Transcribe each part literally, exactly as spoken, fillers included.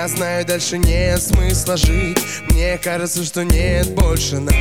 Я знаю, дальше нет смысла жить. Мне кажется, что нет больше нас,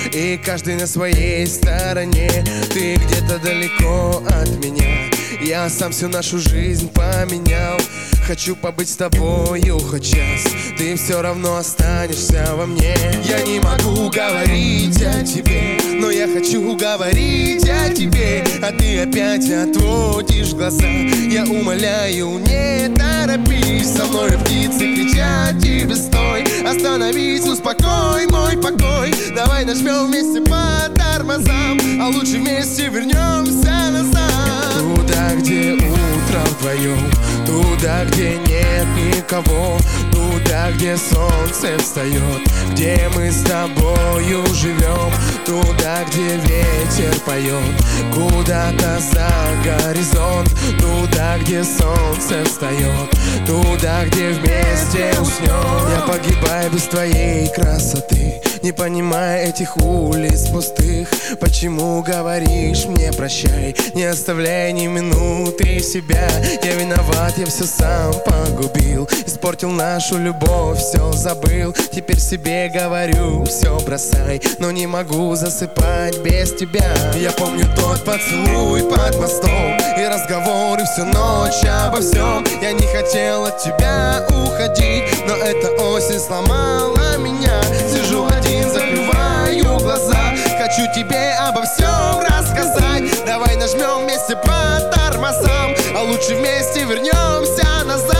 и каждый на своей стороне. Ты где-то далеко от меня. Я сам всю нашу жизнь поменял. Хочу побыть с тобою хоть час, ты все равно останешься во мне. Я не могу говорить о тебе, но я хочу говорить о тебе. А ты опять отводишь глаза. Я умоляю, не торопись. Со мной птицы кричат тебе стой. Остановись, успокой мой покой. Давай нажмем вместе по тормозам, а лучше вместе вернемся назад. Туда, где утро вдвоем, туда, где нет никого, туда, где солнце встает, где мы с тобою живем, туда, где ветер поет куда-то за горизонт, туда, где солнце встает, туда, где вместе уснем. Я погибаю без твоей красоты, не понимая этих улиц пустых. Почему говоришь мне прощай, не оставляя ни минуты себя? Я виноват, я все сам погубил, испортил нашу любовь, все забыл. Теперь себе говорю, все бросай, но не могу засыпать без тебя. Я помню тот поцелуй под мостом и разговоры всю ночь обо всем. Я не хотел от тебя уходить, но эта осень сломала меня. Сижу один, закрываю глаза, хочу тебе обо всем рассказать. Давай нажмем вместе по тормозам, а лучше вместе вернемся назад.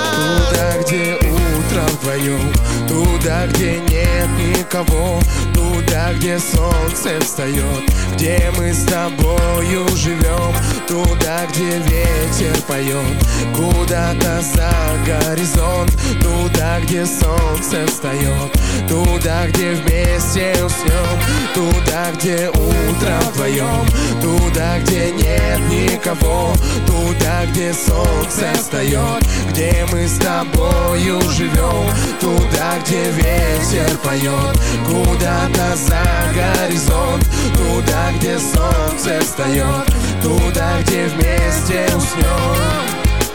Туда, где утро вдвоем, туда, где нет никого, туда, где солнце встает, где мы с тобою живем, туда, где ветер поет куда-то за горизонт, туда, где солнце встает, туда, где вместе уснем, туда, где утро вдвоем, туда, где нет никого, туда, где солнце встает, где мы с тобою живем, туда, где ветер поет куда-то за горизонт, туда, где солнце встает, туда, где вместе уснем.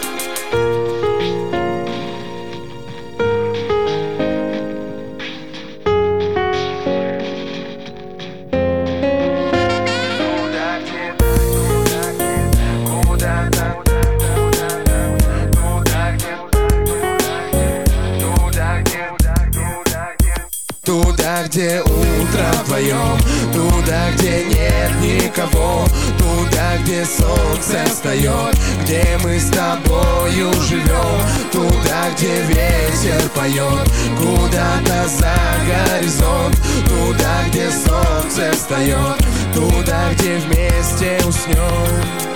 Туда, где утро вдвоем, туда, где нет никого, туда, где солнце встает, где мы с тобою живем, туда, где ветер поет куда-то за горизонт, туда, где солнце встает, туда, где вместе уснем.